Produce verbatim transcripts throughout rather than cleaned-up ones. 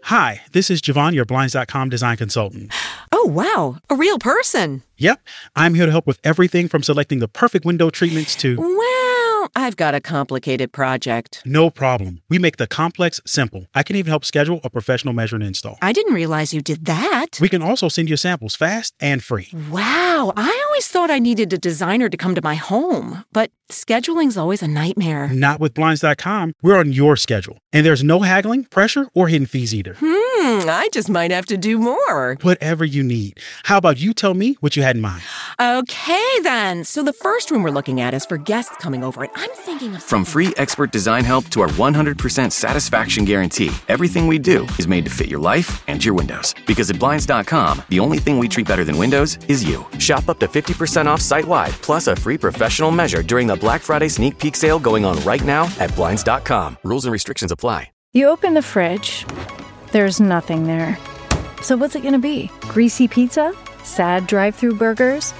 Hi, this is Javon, your Blinds dot com design consultant. Oh, wow. A real person. Yep. I'm here to help with everything from selecting the perfect window treatments to... Well, I've got a complicated project. No problem. We make the complex simple. I can even help schedule a professional measure and install. I didn't realize you did that. We can also send you samples fast and free. Wow. I always thought I needed a designer to come to my home, but scheduling's always a nightmare. Not with Blinds dot com. We're on your schedule. And there's no haggling, pressure, or hidden fees either. Hmm, I just might have to do more. Whatever you need. How about you tell me what you had in mind? Okay, then. So the first room we're looking at is for guests coming over, and I'm thinking of... From free expert design help to our one hundred percent satisfaction guarantee, everything we do is made to fit your life and your windows. Because at Blinds dot com, the only thing we treat better than windows is you. Shop up to fifty percent off site-wide, plus a free professional measure during the Black Friday sneak peek sale going on right now at Blinds dot com. Rules and restrictions apply. You open the fridge. There's nothing there. So what's it going to be? Greasy pizza? Sad drive-thru burgers?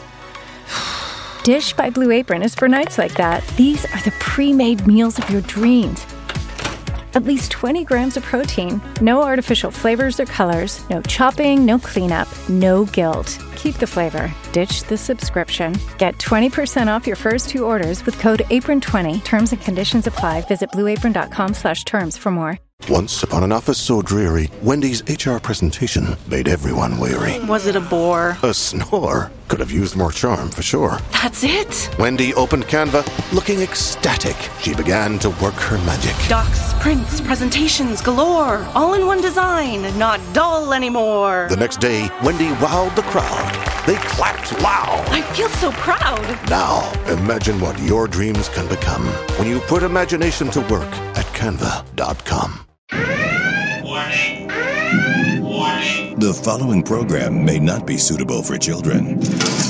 Dish by Blue Apron is for nights like that. These are the pre-made meals of your dreams. At least twenty grams of protein. No artificial flavors or colors. No chopping, no cleanup, no guilt. Keep the flavor. Ditch the subscription. Get twenty percent off your first two orders with code apron twenty. Terms and conditions apply. Visit blue apron dot com slash terms for more. Once upon an office so dreary, Wendy's H R presentation made everyone weary. Was it a bore? A snore. Could have used more charm, for sure. That's it? Wendy opened Canva, looking ecstatic. She began to work her magic. Docs, prints, presentations galore. All in one design, not dull anymore. The next day, Wendy wowed the crowd. They clapped loud. I feel so proud. Now, imagine what your dreams can become when you put imagination to work at canva dot com. Warning. Warning. The following program may not be suitable for children.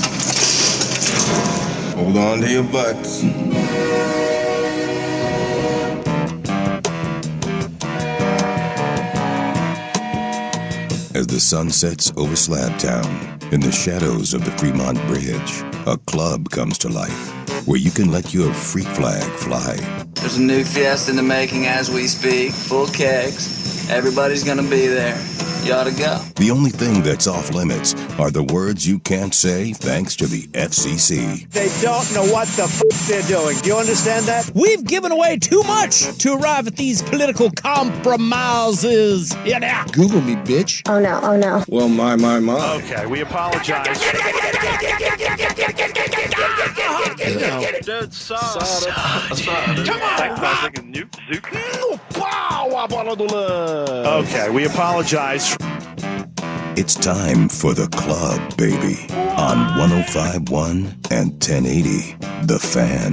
Hold on to your butts. As the sun sets over Slabtown, in the shadows of the Fremont Bridge, a club comes to life where you can let your freak flag fly. There's a new fiesta in the making as we speak. Full kegs. Everybody's gonna be there. You ought to go. The only thing that's off limits are the words you can't say thanks to the F C C. They don't know what the f*** they're doing. Do you understand that? We've given away too much to arrive at these political compromises. Yeah, Google me, bitch. Oh, no. Oh, no. Well, my, my, my. Okay, we apologize. Dude, soda. Come on. Okay, we apologize. It's time for the club, baby. On one oh five point one and ten eighty, The Fan.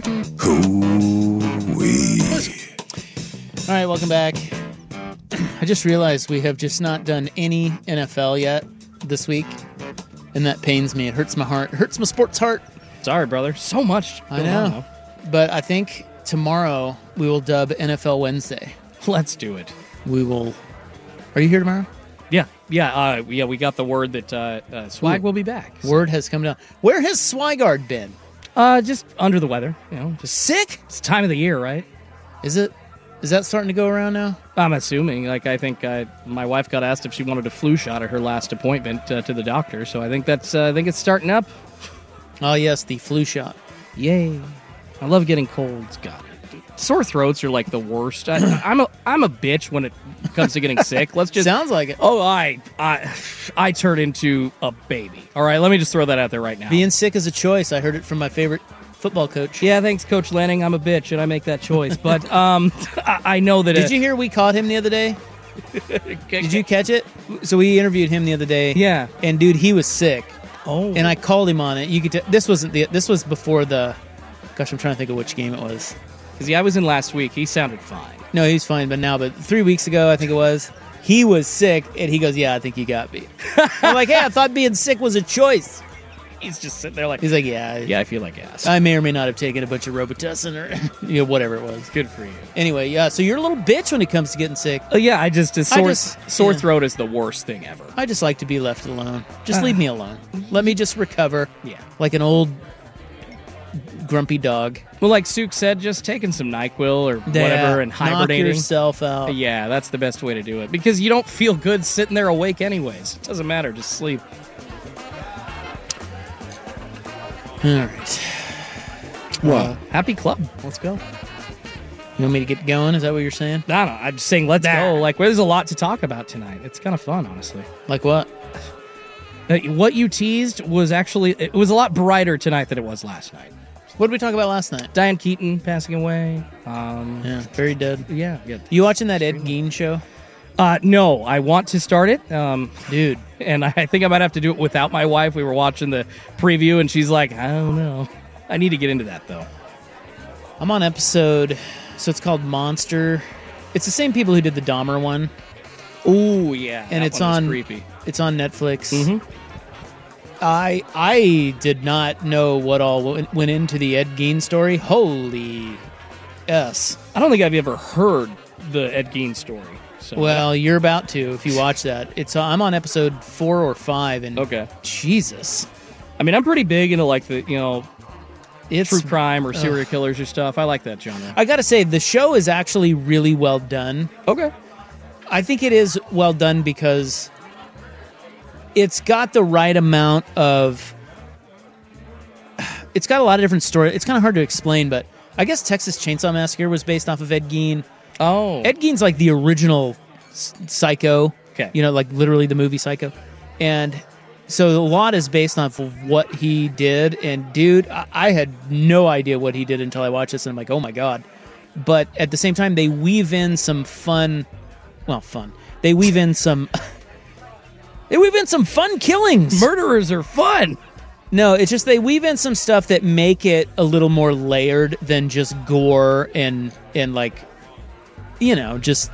Hoo-wee. All right, welcome back. I just realized we have just not done any N F L yet this week, and that pains me. It hurts my heart. It hurts my sports heart. Sorry, brother. So much. I know. But I think tomorrow we will dub N F L Wednesday. Let's do it. We will. Are you here tomorrow? Yeah, yeah, uh, yeah. We got the word that uh, uh, Swag Ooh. will be back. So. Word has come down. Where has Swigard been? Uh, just under the weather. You know, just sick. It's time of the year, right? Is it? Is that starting to go around now? I'm assuming. Like, I think uh, my wife got asked if she wanted a flu shot at her last appointment uh, to the doctor. So I think that's. Uh, I think it's starting up. Oh yes, the flu shot. Yay! I love getting colds. God. Sore throats are like the worst. I, I'm a I'm a bitch when it comes to getting sick. Let's just sounds like it. Oh, I I I turn into a baby. All right, let me just throw that out there right now. Being sick is a choice. I heard it from my favorite football coach. Yeah, thanks, Coach Lanning. I'm a bitch and I make that choice. But um, I, I know that. Did it, you hear we caught him the other day? Did you catch it? So we interviewed him the other day. Yeah, and dude, he was sick. Oh, and I called him on it. You could. T- this wasn't the. This was before the. Gosh, I'm trying to think of which game it was. Because yeah, I was in last week. He sounded fine. No, he's fine, but now, but three weeks ago, I think it was, he was sick, and he goes, yeah, I think you got me. I'm like, hey, I thought being sick was a choice. He's just sitting there like... He's like, yeah. Yeah, I feel like ass. I may or may not have taken a bunch of Robitussin or, you know, whatever it was. Good for you. Anyway, yeah, so you're a little bitch when it comes to getting sick. Uh, yeah, I just... A sore, I just, sore yeah. throat is the worst thing ever. I just like to be left alone. Just uh, leave me alone. Let me just recover. Yeah. Like an old... grumpy dog. Well, like Suk said, just taking some NyQuil or Yeah, whatever and knock hibernating. yourself out. Yeah, that's the best way to do it. Because you don't feel good sitting there awake anyways. It doesn't matter. Just sleep. All right. Well, uh, happy club. Let's go. You want me to get going? Is that what you're saying? No, no. I'm just saying let's go. Like, well, there's a lot to talk about tonight. It's kind of fun, honestly. Like what? Uh, what you teased was actually, it was a lot brighter tonight than it was last night. What did we talk about last night? Diane Keaton passing away. Um, yeah, very dead. Yeah. Good. You watching that Ed Gein show? Uh, no, I want to start it. Um, Dude. And I think I might have to do it without my wife. We were watching the preview, and she's like, I don't know. I need to get into that, though. I'm on episode, so it's called Monster. It's the same people who did the Dahmer one. Oh, yeah. And that it's one was on creepy. It's on Netflix. Mm-hmm. I I did not know what all went, went into the Ed Gein story. Holy S. I don't think I've ever heard the Ed Gein story. So. Well, you're about to if you watch that. It's uh, I'm on episode four or five, and okay, Jesus. I mean, I'm pretty big into like the you know, it's true crime or serial uh, killers or stuff. I like that genre. I gotta say, the show is actually really well done. Okay, I think it is well done because it's got the right amount of. It's got a lot of different stories. It's kind of hard to explain, but I guess Texas Chainsaw Massacre was based off of Ed Gein. Oh. Ed Gein's like the original Psycho. Okay. You know, like literally the movie Psycho. And so a lot is based off of what he did. And dude, I, I had no idea what he did until I watched this, and I'm like, oh my God. But at the same time, they weave in some fun, well, fun. They weave in some, they weave in some fun killings. Murderers are fun. No, it's just they weave in some stuff that make it a little more layered than just gore and and like, you know, just...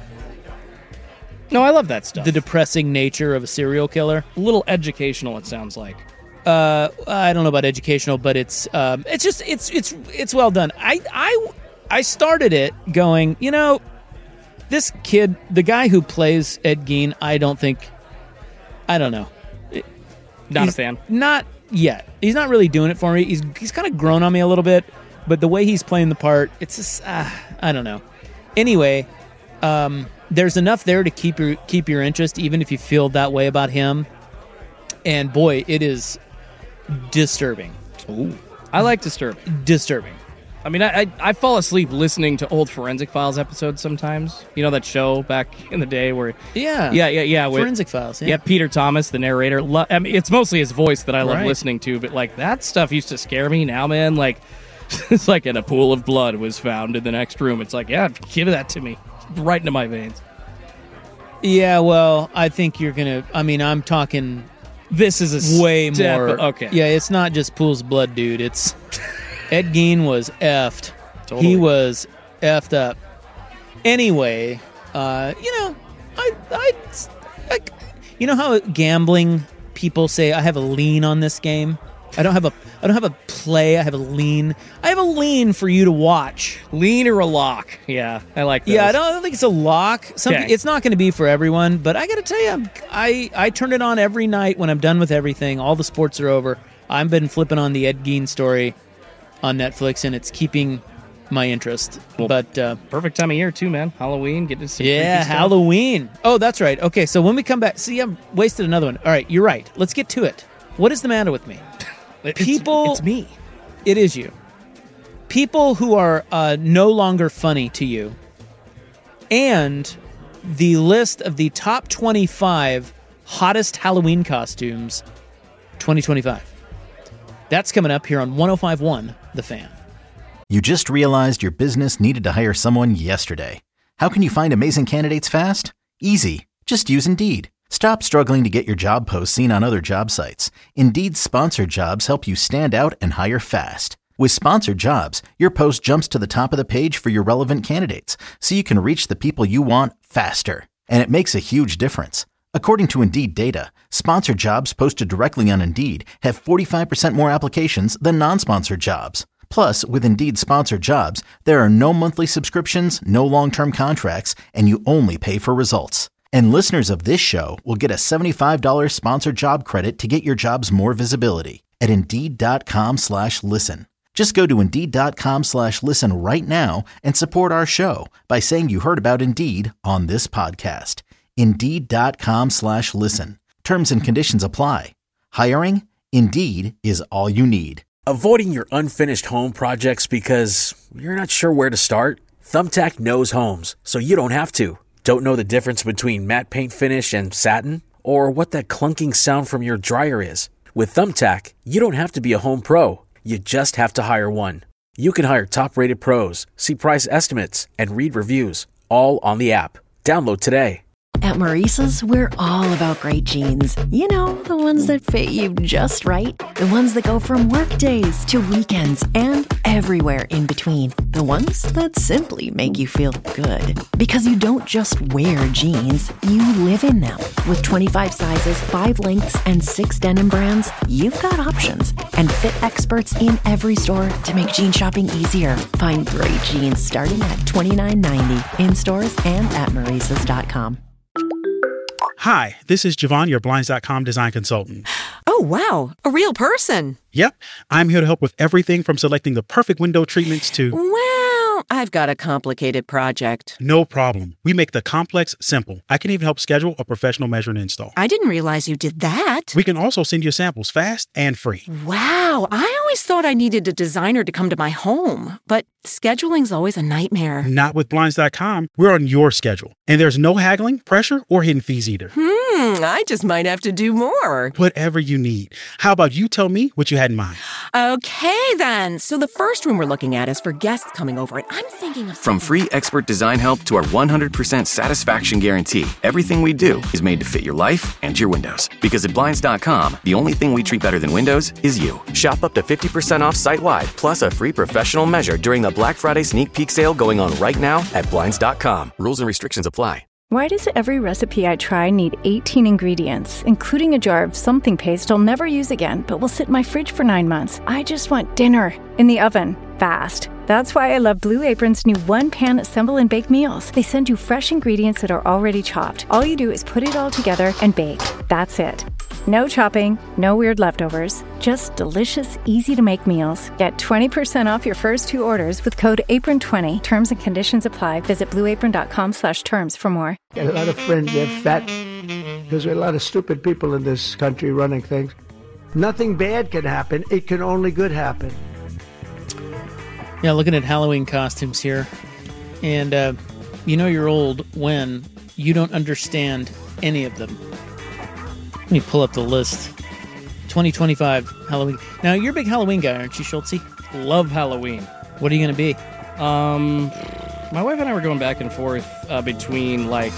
No, I love that stuff. The depressing nature of a serial killer. A little educational, it sounds like. Uh, I don't know about educational, but it's um, it's just it's it's it's well done. I I I started it going, you know, this kid, the guy who plays Ed Gein, I don't think, I don't know, not he's a fan. Not yet. He's not really doing it for me. He's he's kind of grown on me a little bit, but the way he's playing the part, it's just uh, I don't know. Anyway. Um, there's enough there to keep your keep your interest, even if you feel that way about him. And boy, it is disturbing. Ooh, I like disturbing. Disturbing. I mean, I, I I fall asleep listening to old Forensic Files episodes sometimes. You know that show back in the day where yeah yeah yeah yeah with, Forensic Files. Yeah. yeah, Peter Thomas, the narrator. Lo- I mean, it's mostly his voice that I love Right. listening to, but like that stuff used to scare me. Now, man, like it's like in a pool of blood was found in the next room. It's like, yeah, give that to me. Right into my veins. Yeah, well, I think you're gonna. I mean, I'm talking. This is a way step, more. Okay. Yeah, it's not just pools of blood, dude. It's Ed Gein was effed. Totally. He was effed up. Anyway, uh, you know, I, I, I, you know how gambling people say I have a lien on this game. I don't have a I don't have a play, I have a lean. I have a lean for you to watch. Lean or a lock. Yeah, I like that. Yeah, I don't, I don't think it's a lock. Some, Okay. It's not going to be for everyone, but I got to tell you, I'm, I, I turn it on every night when I'm done with everything. All the sports are over. I've been flipping on the Ed Gein story on Netflix, and it's keeping my interest. Well, but uh, perfect time of year, too, man. Halloween, get to some yeah, freaky stuff. Halloween. Oh, that's right. Okay, so when we come back, see, I've wasted another one. All right, you're right. Let's get to it. What is the matter with me? It's- People, it's me. It is you. People who are uh, no longer funny to you, and the list of the top twenty-five hottest Halloween costumes twenty twenty-five. That's coming up here on one oh five point one The Fan. You just realized your business needed to hire someone yesterday. How can you find amazing candidates fast? Easy. Just use Indeed. Stop struggling to get your job posts seen on other job sites. Indeed's sponsored jobs help you stand out and hire fast. With sponsored jobs, your post jumps to the top of the page for your relevant candidates, so you can reach the people you want faster. And it makes a huge difference. According to Indeed data, sponsored jobs posted directly on Indeed have forty-five percent more applications than non-sponsored jobs. Plus, with Indeed sponsored jobs, there are no monthly subscriptions, no long-term contracts, and you only pay for results. And listeners of this show will get a seventy-five dollars sponsored job credit to get your jobs more visibility at Indeed.com slash listen. Just go to Indeed.com slash listen right now and support our show by saying you heard about Indeed on this podcast. Indeed.com slash listen. Terms and conditions apply. Hiring? Indeed is all you need. Avoiding your unfinished home projects because you're not sure where to start? Thumbtack knows homes, so you don't have to. Don't know the difference between matte paint finish and satin? Or what that clunking sound from your dryer is? With Thumbtack, you don't have to be a home pro. You just have to hire one. You can hire top-rated pros, see price estimates, and read reviews, all on the app. Download today. At Maurice's, we're all about great jeans. You know, the ones that fit you just right. The ones that go from work days to weekends and everywhere in between. The ones that simply make you feel good. Because you don't just wear jeans, you live in them. With twenty-five sizes, five lengths, and six denim brands, you've got options. And fit experts in every store to make jean shopping easier. Find great jeans starting at twenty-nine ninety in stores and at Maurices dot com. Hi, this is Javon, your Blinds dot com design consultant. Oh, wow. A real person. Yep. I'm here to help with everything from selecting the perfect window treatments to... Well, I've got a complicated project. No problem. We make the complex simple. I can even help schedule a professional measure and install. I didn't realize you did that. We can also send you samples fast and free. Wow. I always thought I needed a designer to come to my home, but scheduling's always a nightmare. Not with Blinds dot com. We're on your schedule. And there's no haggling, pressure, or hidden fees either. Hmm, I just might have to do more. Whatever you need. How about you tell me what you had in mind? Okay, then. So the first room we're looking at is for guests coming over, and I'm thinking of... From free expert design help to our one hundred percent satisfaction guarantee, everything we do is made to fit your life and your windows. Because at Blinds dot com, the only thing we treat better than windows is you. Shop up to fifty percent off site-wide, plus a free professional measure during the Black Friday sneak peek sale going on right now at Blinds dot com. Rules and restrictions apply. Why does every recipe I try need eighteen ingredients, including a jar of something paste I'll never use again, but will sit in my fridge for nine months? I just want dinner in the oven, fast. That's why I love Blue Apron's new one-pan assemble and bake meals. They send you fresh ingredients that are already chopped. All you do is put it all together and bake. That's it. No chopping, no weird leftovers, just delicious, easy-to-make meals. Get twenty percent off your first two orders with code apron twenty. Terms and conditions apply. Visit blue apron dot com slash terms for more. Got a lot of friends, they're fat. There's a lot of stupid people in this country running things. Nothing bad can happen. It can only good happen. Yeah, looking at Halloween costumes here. And uh, you know you're old when you don't understand any of them. Let me pull up the list. twenty twenty-five Halloween. Now, you're a big Halloween guy, aren't you, Schultze? Love Halloween. What are you going to be? Um, my wife and I were going back and forth uh, between, like...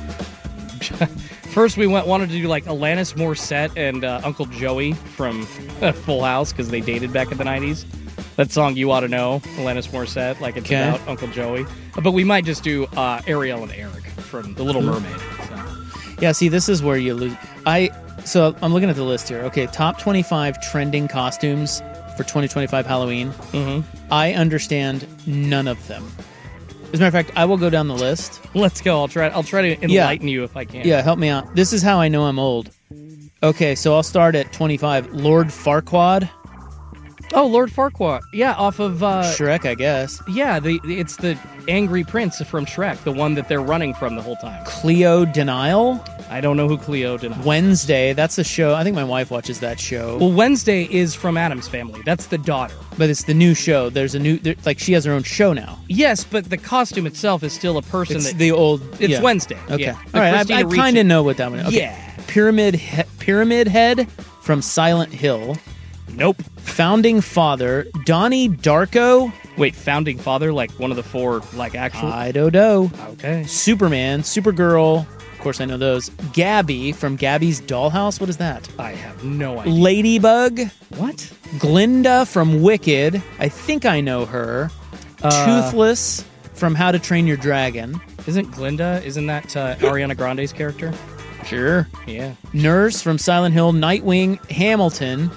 First, we went wanted to do, like, Alanis Morissette and uh, Uncle Joey from uh, Full House, because they dated back in the nineties. That song, You Ought to Know, Alanis Morissette, like it's okay. About Uncle Joey. But we might just do uh, Ariel and Eric from The Little Mermaid. So. Yeah, see, this is where you lose. I so I'm looking at the list here. Okay, top twenty-five trending costumes for twenty twenty-five Halloween. Mm-hmm. I understand none of them. As a matter of fact, I will go down the list. Let's go. I'll try. I'll try to enlighten yeah. you if I can. Yeah, help me out. This is how I know I'm old. Okay, so I'll start at twenty-five. Lord Farquaad. Oh, Lord Farquaad. Yeah, off of uh, Shrek, I guess. Yeah, the it's the angry prince from Shrek, the one that they're running from the whole time. Cleo Denial. I don't know who Cleo Denial. Wednesday. That's a show. I think my wife watches that show. Well, Wednesday is from Addams Family. That's the daughter. But it's the new show. There's a new, there, like she has her own show now. Yes, but the costume itself is still a person. It's that the old. It's yeah. Wednesday. Okay. Yeah. All right. I, I kind of know what that one is. Okay. Yeah. Pyramid he- Pyramid Head from Silent Hill. Nope. Founding Father Donnie Darko. Wait, Founding Father, like one of the four, like actual. I don't know. Okay. Superman, Supergirl. Of course, I know those. Gabby from Gabby's Dollhouse. What is that? I have no idea. Ladybug. What? Glinda from Wicked. I think I know her. Uh, Toothless from How to Train Your Dragon. Isn't Glinda? Isn't that uh, Ariana Grande's character? Sure. Yeah. Nurse from Silent Hill. Nightwing. Hamilton.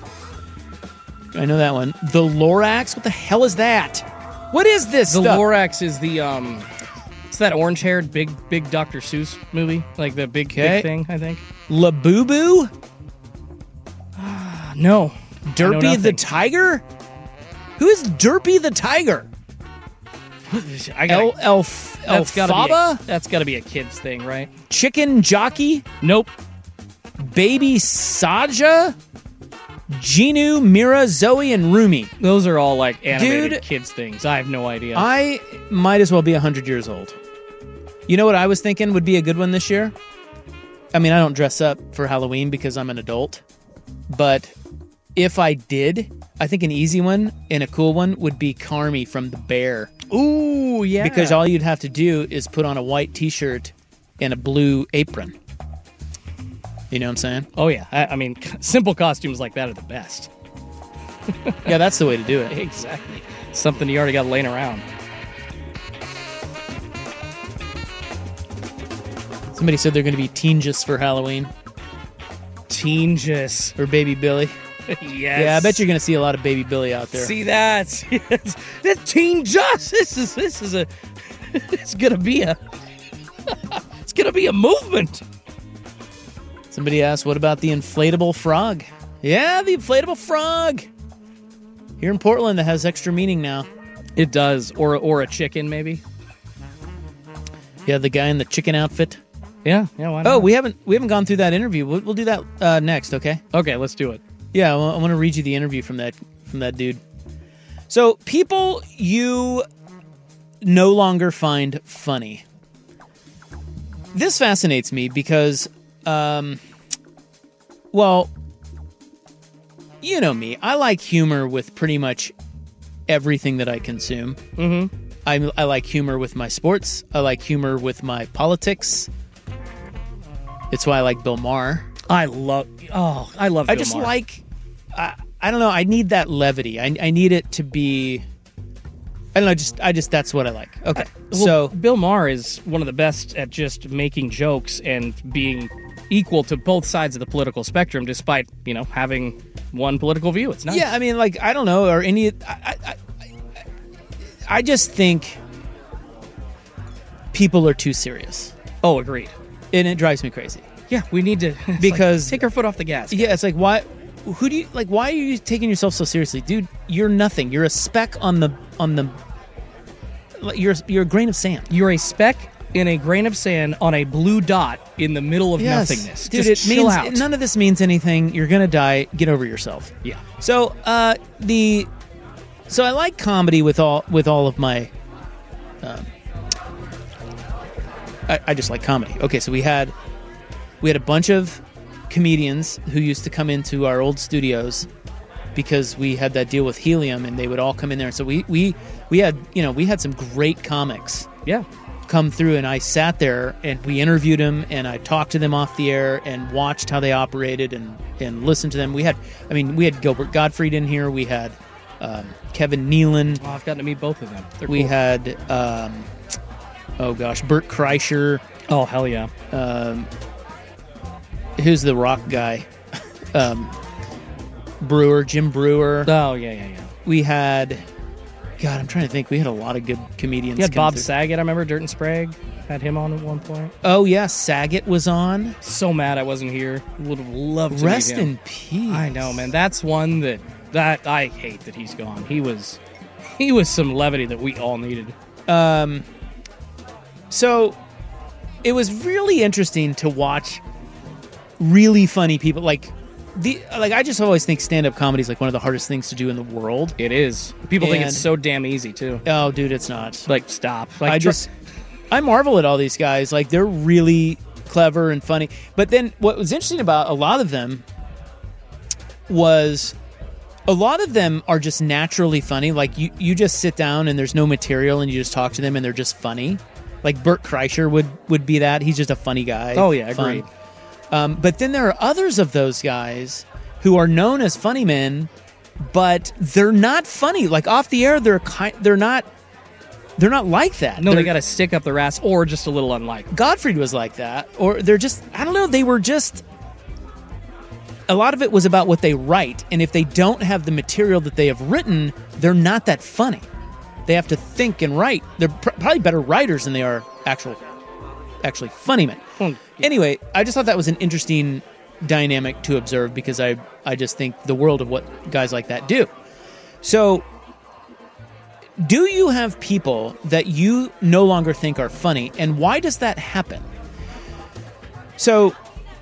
I know that one. The Lorax? What the hell is that? What is this The stuff? Lorax is the, um... It's that orange-haired, big, big Doctor Seuss movie. Like the big, big thing, I think. Labubu? No. Derpy the Tiger? Who is Derpy the Tiger? I gotta, El Elf that's gotta be a, Elphaba? that's got to be a kid's thing, right? Chicken Jockey? Nope. Baby Saja? Genu, Mira, Zoe, and Rumi. Those are all like animated Dude, kids things. I have no idea. I might as well be one hundred years old. You know what I was thinking would be a good one this year? I mean, I don't dress up for Halloween because I'm an adult. But if I did, I think an easy one and a cool one would be Carmy from The Bear. Ooh, yeah. Because all you'd have to do is put on a white t-shirt and a blue apron. You know what I'm saying? Oh, yeah. I, I mean, simple costumes like that are the best. Yeah, that's the way to do it. Exactly. Something you already got laying around. Somebody said they're going to be Teenjus for Halloween. Teenjus. Or Baby Billy. Yes. Yeah, I bet you're going to see a lot of Baby Billy out there. See that? That's Teenjus. This is this is a it's going to be a it's going to be a movement. Somebody asked, what about the inflatable frog? Yeah, the inflatable frog. Here in Portland, that has extra meaning now. It does. Or or a chicken, maybe. Yeah, the guy in the chicken outfit. Yeah, yeah. Why not? Oh, we haven't we haven't gone through that interview. We'll, we'll do that uh, next, okay? Okay, let's do it. Yeah, I want to read you the interview from that from that dude. So, people you no longer find funny. This fascinates me because, um, well, you know me. I like humor with pretty much everything that I consume. Mm-hmm. I, I like humor with my sports. I like humor with my politics. It's why I like Bill Maher. I love. Oh, I love. I Bill just Maher. like. I, I don't know. I need that levity. I, I need it to be. I don't know. Just I just that's what I like. Okay, I, well, so Bill Maher is one of the best at just making jokes and being equal to both sides of the political spectrum, despite you know having one political view. It's nice. Yeah, I mean, like I don't know, or any. I, I, I, I just think people are too serious. Oh, agreed. And it drives me crazy. Yeah, we need to because like, take our foot off the gas. Yeah, it's like why? Who do you like? Why are you taking yourself so seriously, dude? You're nothing. You're a speck on the on the. You're you're a grain of sand. You're a speck in a grain of sand on a blue dot in the middle of yes. nothingness. Dude, Just it chill means out. None of this means anything. You're gonna die. Get over yourself. Yeah. So uh, the so I like comedy with all with all of my. Um, I, I just like comedy. Okay, so we had we had a bunch of comedians who used to come into our old studios because we had that deal with Helium, and they would all come in there. So we we we had you know we had some great comics. Yeah. Come through, and I sat there and we interviewed them, and I talked to them off the air and watched how they operated and and listened to them. We had, I mean, we had Gilbert Gottfried in here. We had um, Kevin Nealon. Oh, I've gotten to meet both of them. They're we cool. had, um, oh gosh, Bert Kreischer. Oh hell yeah. Um, who's the rock guy? um, Brewer, Jim Brewer. Oh yeah, yeah, yeah. We had. God, I'm trying to think. We had a lot of good comedians. You had come Bob through. Saget, I remember. Dirt and Sprague had him on at one point. Oh yeah, Saget was on. So mad I wasn't here. Would have loved to Rest meet him. in peace. I know, man. That's one that that I hate that he's gone. He was he was some levity that we all needed. Um. So, it was really interesting to watch really funny people like. The like I just always think stand-up comedy is like one of the hardest things to do in the world. It is. People think And- it's so damn easy too. Oh, dude, it's not. Like stop. Like I tr- just I marvel at all these guys. Like they're really clever and funny. But then what was interesting about a lot of them was a lot of them are just naturally funny. Like you, you just sit down and there's no material and you just talk to them and they're just funny. Like Bert Kreischer would would be that. He's just a funny guy. Oh yeah, Fun. agreed. Um, but then there are others of those guys who are known as funny men, but they're not funny. Like off the air, they're kind, they're not they're not like that. No, they're, they got to stick up their ass or just a little unlike. Gottfried was like that, or they're just I don't know. They were just a lot of it was about what they write, and if they don't have the material that they have written, they're not that funny. They have to think and write. They're pr- probably better writers than they are actual actually funny men. Hmm. Anyway, I just thought that was an interesting dynamic to observe because I, I just think the world of what guys like that do. So do you have people that you no longer think are funny, and why does that happen? So,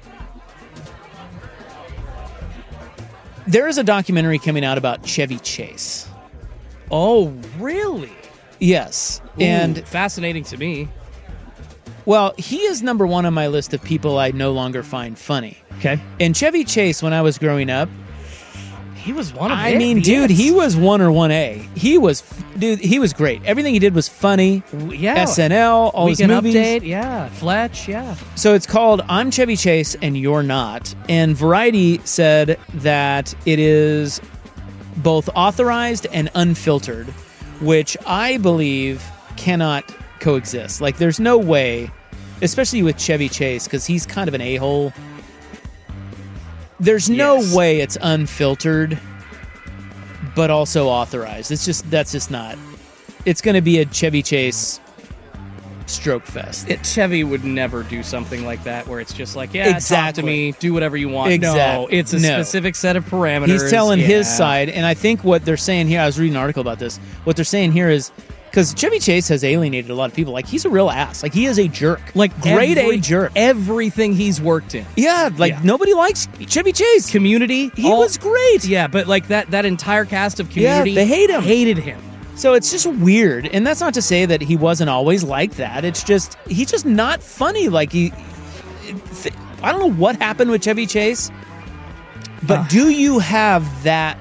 there is a documentary coming out about Chevy Chase. Oh, really? Yes. Ooh, and fascinating to me. Well, he is number one on my list of people I no longer find funny. Okay. And Chevy Chase, when I was growing up, he was one of I it, mean, he dude, is. he was one or one A. He was, dude, he was great. Everything he did was funny. Yeah. S N L, all Weekend his movies. Update, yeah. Fletch, yeah. So it's called I'm Chevy Chase and You're Not. And Variety said that it is both authorized and unfiltered, which I believe cannot coexist. Like, there's no way, especially with Chevy Chase, because he's kind of an a-hole. There's no Yes. way it's unfiltered, but also authorized. It's just, that's just not. It's going to be a Chevy Chase stroke fest. It, Chevy would never do something like that where it's just like, yeah, Exactly. talk to me, do whatever you want. Exactly. No, it's a No. specific set of parameters. He's telling yeah. his side, and I think what they're saying here, I was reading an article about this, what they're saying here is, because Chevy Chase has alienated a lot of people. Like, he's a real ass. Like, he is a jerk. Like, grade every- A jerk. Everything he's worked in. Yeah, like, Yeah. nobody likes Chevy Chase. Community. He all- was great. Yeah, but like that that entire cast of Community, Yeah, they hate him. hated him. So it's just weird. And that's not to say that he wasn't always like that. It's just, he's just not funny. Like, he, th- I don't know what happened with Chevy Chase, but Uh. do you have that,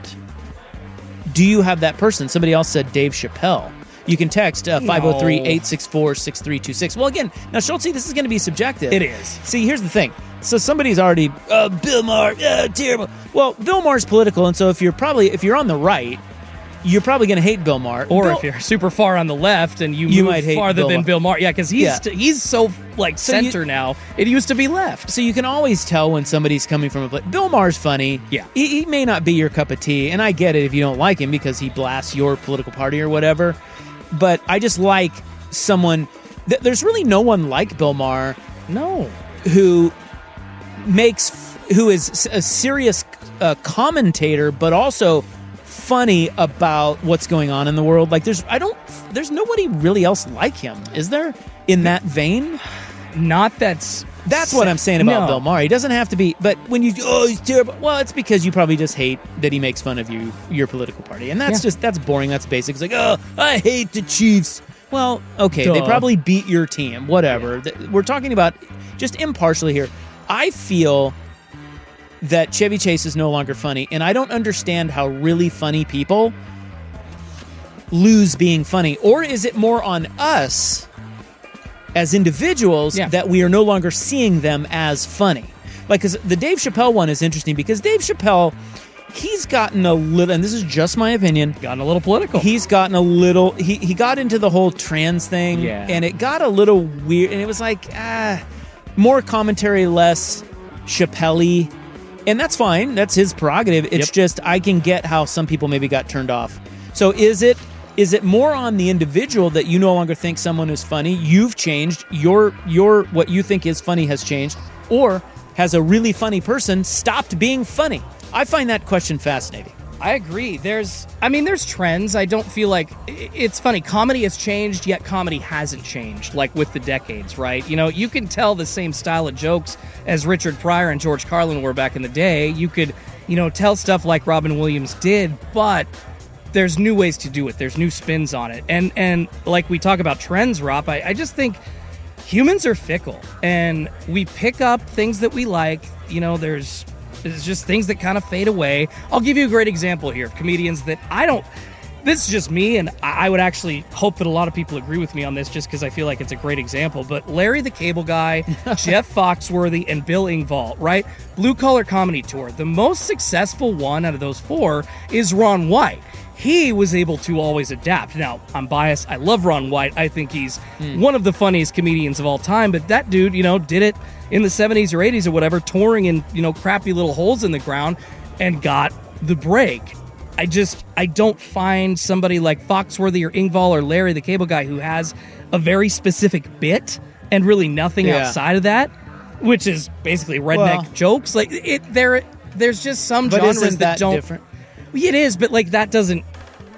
do you have that person? Somebody else said Dave Chappelle. You can text uh, five oh three, eight six four, six three two six. Well, again, now, Schultz, this is going to be subjective. It is. See, here's the thing. So somebody's already, uh, Bill Maher, uh, terrible. Well, Bill Maher's political, and so if you're probably, if you're on the right, you're probably going to hate Bill Maher. Or Bill, if you're super far on the left and you, You move might hate farther Bill than Maher. Bill Maher. Yeah, because he's Yeah. st- he's so like So you- center now. It used to be left. So you can always tell when somebody's coming from a place. Bill Maher's funny. Yeah. He, he may not be your cup of tea, and I get it if you don't like him because he blasts your political party or whatever. But I just like someone. Th- there's really no one like Bill Maher. No. Who makes, who is a serious uh, commentator, but also funny about what's going on in the world. Like, there's, I don't, there's nobody really else like him, is there? In that vein? Not that's. That's what I'm saying about No. Bill Maher. He doesn't have to be, but when you, oh, he's terrible. Well, it's because you probably just hate that he makes fun of you, your political party. And that's Yeah. just, that's boring. That's basic. It's like, oh, I hate the Chiefs. Well, okay, they Duh. probably beat your team, whatever. Th- We're talking about just impartially here. I feel that Chevy Chase is no longer funny, and I don't understand how really funny people lose being funny. Or is it more on us as individuals Yeah. that we are no longer seeing them as funny? Like, 'cause the Dave Chappelle one is interesting because Dave Chappelle, he's gotten a little, and this is just my opinion, Gotten a little political. he's gotten a little, he, he got into the whole trans thing, Yeah. and it got a little weird, and it was like, ah, more commentary, less Chappelle-y. And that's fine. That's his prerogative. It's Yep. just, I can get how some people maybe got turned off. So is it is it more on the individual that you no longer think someone is funny? You've changed. Your your what you think is funny has changed. Or has a really funny person stopped being funny? I find that question fascinating. I agree. There's, I mean, there's trends. I don't feel like i- it's funny. Comedy has changed, yet comedy hasn't changed, like with the decades, right? You know, you can tell the same style of jokes as Richard Pryor and George Carlin were back in the day. You could, you know, tell stuff like Robin Williams did, but there's new ways to do it. There's new spins on it. And and like we talk about trends, Rob, I, I just think humans are fickle, and we pick up things that we like. You know, there's It's just things that kind of fade away. I'll give you a great example here of comedians that I don't... This is just me, and I I would actually hope that a lot of people agree with me on this just because I feel like it's a great example. But Larry the Cable Guy, Jeff Foxworthy, and Bill Engvall, right? Blue Collar Comedy Tour. The most successful one out of those four is Ron White. He was able to always adapt. Now, I'm biased. I love Ron White. I think he's Hmm. one of the funniest comedians of all time. But that dude, you know, did it in the seventies or eighties or whatever, touring in, you know, crappy little holes in the ground and got the break. I just, I don't find somebody like Foxworthy or Engvall or Larry the Cable Guy who has a very specific bit and really nothing Yeah. outside of that, which is basically redneck Well- jokes. Like, it, there, there's just some But genres isn't that, that don't... different? It is, but like that doesn't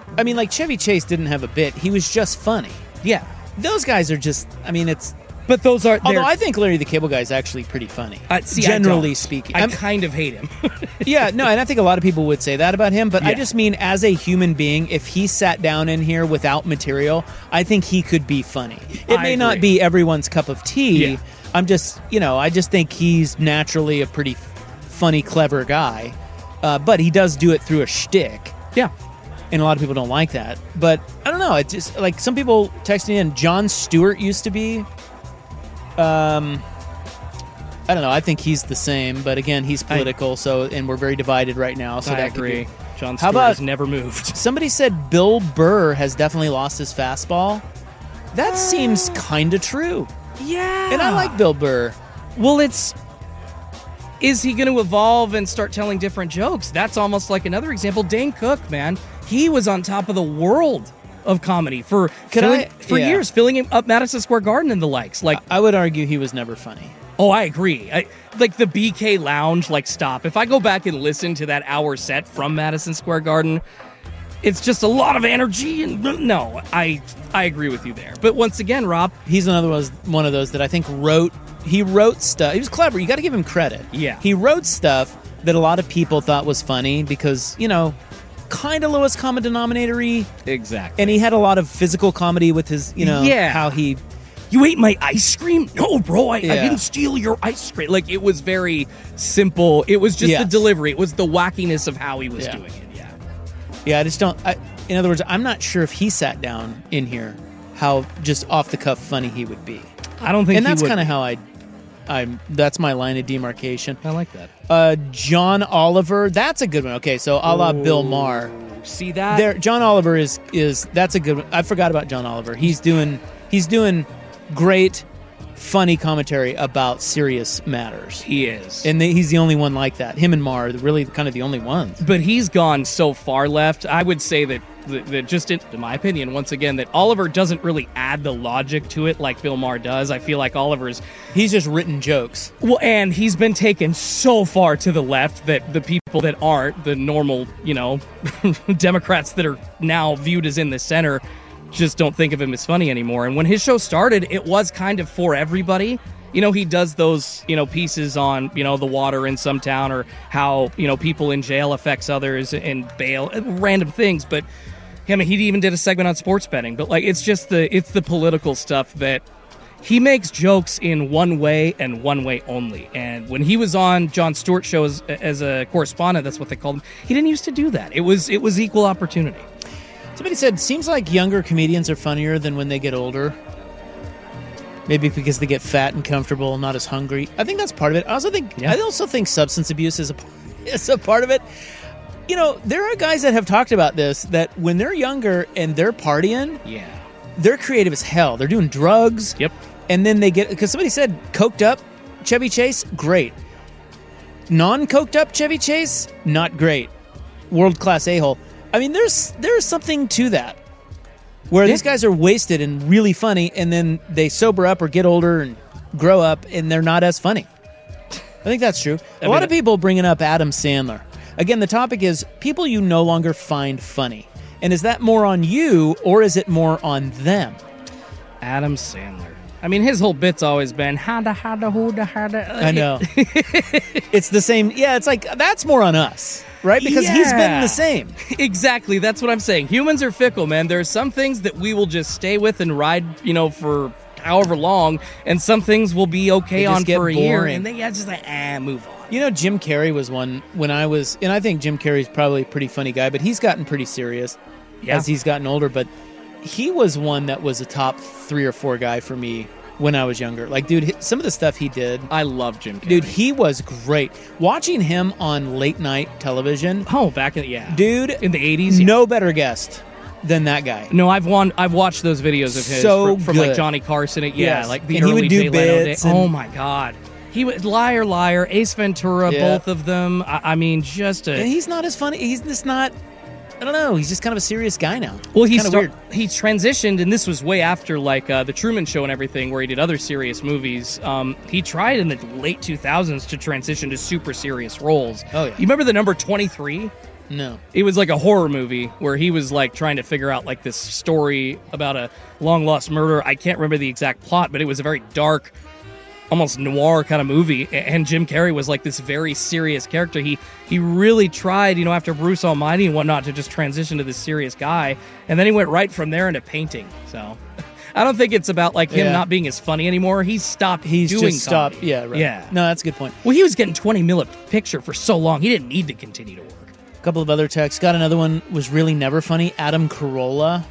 I mean, like Chevy Chase didn't have a bit. He was just funny. Yeah. Those guys are just, I mean, it's... But those are... Although I think Larry the Cable Guy is actually pretty funny. Uh, see, generally I speaking. I I'm, kind of hate him. yeah, no, and I think a lot of people would say that about him, but Yeah. I just mean as a human being, if he sat down in here without material, I think he could be funny. It I may not agree. be everyone's cup of tea. Yeah. I'm just, you know, I just think he's naturally a pretty funny, clever guy, uh, but he does do it through a shtick. Yeah. And a lot of people don't like that. But I don't know. It's just like some people texting in. Jon Stewart used to be. Um, I don't know. I think he's the same. But again, he's political. I, so and we're very divided right now. So I that agree. Could be, Jon Stewart how about, has never moved. Somebody said Bill Burr has definitely lost his fastball. That uh, seems kind of true. Yeah. And I like Bill Burr. Well, it's... Is he going to evolve and start telling different jokes? That's almost like another example. Dane Cook, man. He was on top of the world of comedy for filling, I, for yeah. years, filling up Madison Square Garden and the likes. Like, I would argue he was never funny. Oh, I agree. I, like the B K Lounge, like stop. If I go back and listen to that hour set from Madison Square Garden, it's just a lot of energy. And no, I I agree with you there. But once again, Rob, he's another one, one of those that I think wrote. He wrote stuff. He was clever. You got to give him credit. Yeah. He wrote stuff that a lot of people thought was funny because, you know, kind of lowest common denominator-y. Exactly. And he had a lot of physical comedy with his, you know, yeah. how he... You ate my ice cream? No, bro, I, yeah. I didn't steal your ice cream. Like, it was very simple. It was just yes. the delivery. It was the wackiness of how he was yeah. doing it, yeah. Yeah, I just don't... I, in other words, I'm not sure if he sat down in here how just off-the-cuff funny he would be. I don't think and he that's would kind of how I... I'm, that's my line of demarcation. I like that. Uh, John Oliver, that's a good one. Okay, so a la Bill Maher. See that? There, John Oliver is is that's a good one. I forgot about John Oliver. He's doing he's doing great, funny commentary about serious matters. He is, and they, he's the only one like that. Him and Maher are really kind of the only ones. But he's gone so far left. I would say that that, that just in, in my opinion, once again, that Oliver doesn't really add the logic to it like Bill Maher does. I feel like Oliver's he's just written jokes. Well, and he's been taken so far to the left that the people that aren't the normal, you know, Democrats that are now viewed as in the center just don't think of him as funny anymore. And when his show started, it was kind of for everybody. You know, he does those, you know, pieces on, you know, the water in some town or how, you know, people in jail affects others and bail, random things. But I mean, he even did a segment on sports betting. But like, it's just the it's the political stuff that he makes jokes in one way and one way only. And when he was on Jon Stewart show as, as a correspondent, that's what they called him. He didn't used to do that. It was it was equal opportunity. Somebody said, seems like younger comedians are funnier than when they get older. Maybe because they get fat and comfortable and not as hungry. I think that's part of it. I also think yeah. I also think substance abuse is a is a part of it. You know, there are guys that have talked about this that when they're younger and they're partying, yeah, they're creative as hell. They're doing drugs. Yep. And then they get because somebody said coked up Chevy Chase, great. Non-coked up Chevy Chase, not great. World class a-hole. I mean, there's there's something to that. Where yeah. these guys are wasted and really funny, and then they sober up or get older and grow up, and they're not as funny. I think that's true. A I lot mean, of people bringing up Adam Sandler. Again, the topic is people you no longer find funny. And is that more on you, or is it more on them? Adam Sandler. I mean, his whole bit's always been, hada, hada, hoda, hada. I know. It's the same. Yeah, it's like, that's more on us. Right? Because yeah. he's been the same. Exactly. That's what I'm saying. Humans are fickle, man. There are some things that we will just stay with and ride, you know, for however long, and some things will be okay on for a boring. year, and then yeah, just like, ah, move on. You know, Jim Carrey was one when I was, and I think Jim Carrey's probably a pretty funny guy, but he's gotten pretty serious yeah. as he's gotten older, but he was one that was a top three or four guy for me when I was younger. Like, dude, some of the stuff he did. I love Jim Carrey. Dude, he was great. Watching him on late night television. Oh, back in, yeah. Dude. In the eighties? Yeah. No better guest than that guy. No, I've won, I've watched those videos of his so from, from like Johnny Carson. Yeah, yes. like the and early he would do Jay Leno bits. day. Oh my God. He was Liar Liar, Ace Ventura, yeah. both of them. I, I mean, just a... And he's not as funny. He's just not... I don't know. He's just kind of a serious guy now. Well, he's kind of weird. He transitioned, and this was way after like uh, the Truman Show and everything, where he did other serious movies. Um, he tried in the late two thousands to transition to super serious roles. Oh yeah. You remember the number twenty-three? No. It was like a horror movie where he was like trying to figure out like this story about a long lost murder. I can't remember the exact plot, but it was a very dark, almost noir kind of movie. And Jim Carrey was like this very serious character. He he really tried, you know, after Bruce Almighty and whatnot, to just transition to this serious guy. And then he went right from there into painting. So I don't think it's about like him Yeah. not being as funny anymore. He's stopped He's doing just stopped. comedy. Yeah, right. Yeah. No, that's a good point. Well, he was getting twenty mil a picture for so long. He didn't need to continue to work. A couple of other texts. Got another one. Was really never funny. Adam Carolla.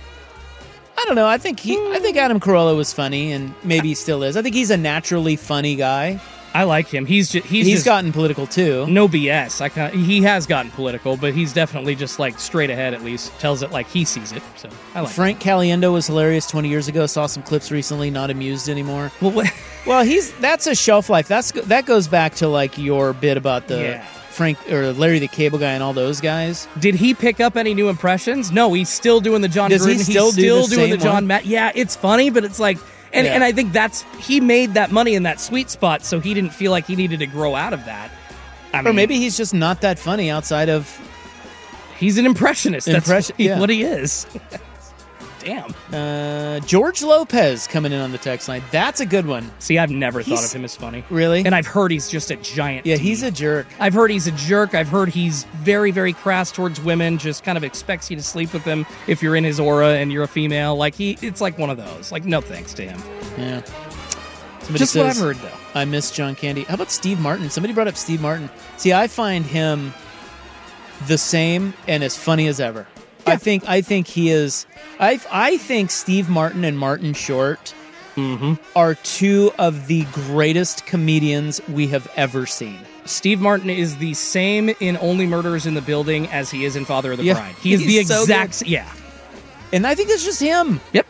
I don't know. I think he. I think Adam Carolla was funny, and maybe he still is. I think he's a naturally funny guy. I like him. He's just, he's he's just, gotten political too. No B S. I kind he has gotten political, but he's definitely just like straight ahead. At least tells it like he sees it. So I like. Frank Caliendo was hilarious twenty years ago. Saw some clips recently. Not amused anymore. Well, what? well, he's that's a shelf life. That's that goes back to like your bit about the Yeah. Frank or Larry the Cable Guy and all those guys. Did he pick up any new impressions? No, he's still doing the John Does he Gruden. still he's do still the doing same the John one? Matt. Yeah, it's funny, but it's like, and Yeah. and I think that's he made that money in that sweet spot, so he didn't feel like he needed to grow out of that. I or mean, maybe he's just not that funny outside of. he's an impressionist. That's Impression- what he- yeah. what he is. Damn. Uh, George Lopez coming in on the text line. That's a good one. See, I've never thought He's- of him as funny. Really? And I've heard he's just a giant Yeah, D. he's a jerk. I've heard he's a jerk. I've heard he's very, very crass towards women, just kind of expects you to sleep with him if you're in his aura and you're a female. Like, he, it's like one of those. Like, no thanks to him. Yeah. Somebody Just what I've says, heard, though. I miss John Candy. How about Steve Martin? Somebody brought up Steve Martin. See, I find him the same and as funny as ever. I think I think he is. I I think Steve Martin and Martin Short are two of the greatest comedians we have ever seen. Steve Martin is the same in Only Murders in the Building as he is in Father of the Yeah, Bride. He is the he's so exact. good. s- yeah. And I think it's just him. Yep.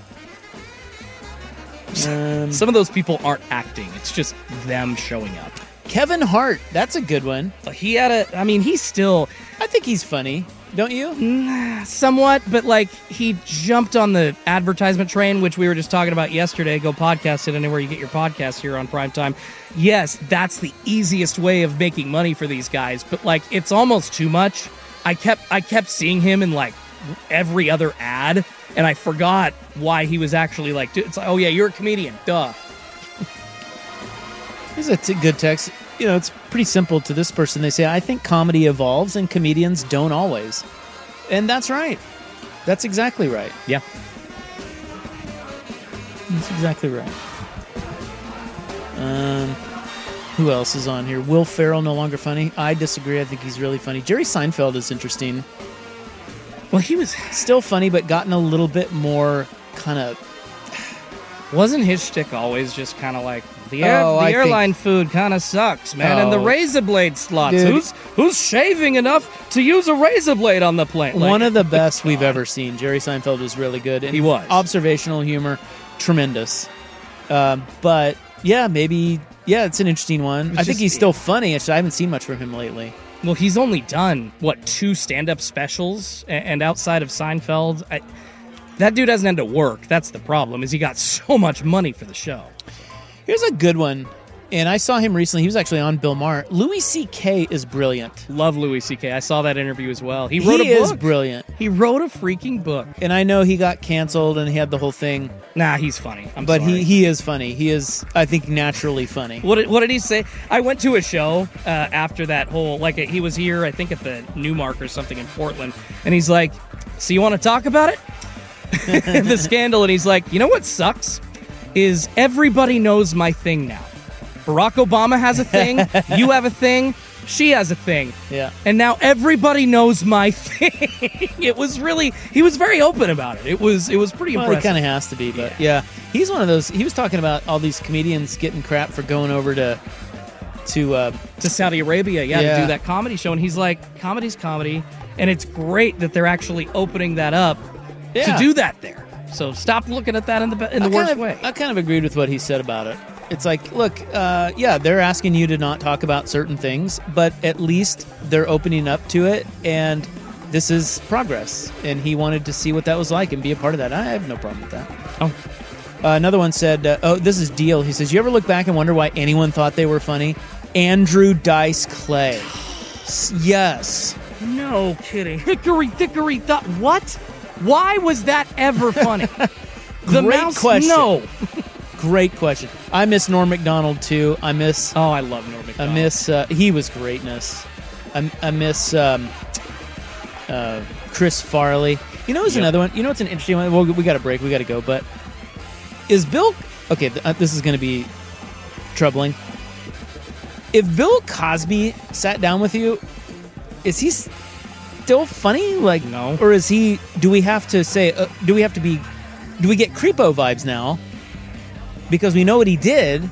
Um, Some of those people aren't acting. It's just them showing up. Kevin Hart. That's a good one. He had a. I mean, he's still. I think he's funny. Don't you? Somewhat, but like he jumped on the advertisement train, which we were just talking about yesterday. Go podcast it anywhere you get your podcast here on Primetime. Yes, that's the easiest way of making money for these guys, but like it's almost too much. I kept I kept seeing him in like every other ad, and I forgot why he was actually like. It's like, oh yeah, you're a comedian, duh. Here's a t- good text. You know, it's pretty simple to this person. They say, I think comedy evolves and comedians don't always. And that's right. That's exactly right. Yeah. That's exactly right. Um, who else is on here? Will Ferrell, no longer funny. I disagree. I think he's really funny. Jerry Seinfeld is interesting. Well, he was still funny, but gotten a little bit more kind of... Wasn't his shtick always just kind of like the, air, Oh, the I think- airline food kind of sucks, man, and the Oh. razor blade slots? Dude. Who's who's shaving enough to use a razor blade on the plane? Like, One of the best we've ever seen. Jerry Seinfeld was really good. And He was. Observational humor, tremendous. Um, but, yeah, maybe... Yeah, it's an interesting one. It's I think just- he's still funny. Actually, I haven't seen much from him lately. Well, he's only done what two stand-up specials, a- and outside of Seinfeld, I, that dude hasn't had to work. That's the problem. Is he got so much money for the show? Here's a good one. And I saw him recently. He was actually on Bill Maher. Louis C K is brilliant. Love Louis C K. I saw that interview as well. He wrote he a book. is brilliant. He wrote a freaking book. And I know he got canceled and he had the whole thing. Nah, he's funny. I'm but sorry. he he is funny. He is, I think, naturally funny. What did, what did he say? I went to a show uh, after that whole, like, he was here, I think, at the Newmark or something in Portland, and he's like, so you want to talk about it? The scandal, and he's like, you know what sucks? Is everybody knows my thing now. Barack Obama has a thing, you have a thing, she has a thing. Yeah. And now everybody knows my thing. It was really, he was very open about it. It was, it was pretty Well, impressive. he kind of has to be, but yeah. He's one of those, he was talking about all these comedians getting crap for going over to, to, uh, to Saudi Arabia, yeah, Yeah. to do that comedy show. And he's like, comedy's comedy. And it's great that they're actually opening that up Yeah. to do that there. So stop looking at that in the be- in the I worst kind of, way. I kind of agreed with what he said about it. It's like, look, uh, yeah, they're asking you to not talk about certain things, but at least they're opening up to it, and this is progress. And he wanted to see what that was like and be a part of that. I have no problem with that. Oh. Uh, another one said, uh, oh, this is Deal. He says, you ever look back and wonder why anyone thought they were funny? Andrew Dice Clay. S- yes. No kidding. Hickory dickory dock. What? Why was that ever funny? The Great mouse? question. No. Great question. I miss Norm Macdonald too. I miss. Oh, I love Norm Macdonald. I miss. Uh, he was greatness. I, I miss um, uh, Chris Farley. You know, who's Yep. another one. You know, it's an interesting one. Well, we got a break. We got to go. But is Bill? Okay, th- uh, this is going to be troubling. If Bill Cosby sat down with you, is he still funny? Like, no. Or is he? Do we have to say? Uh, do we have to be? Do we get creepo vibes now? Because we know what he did.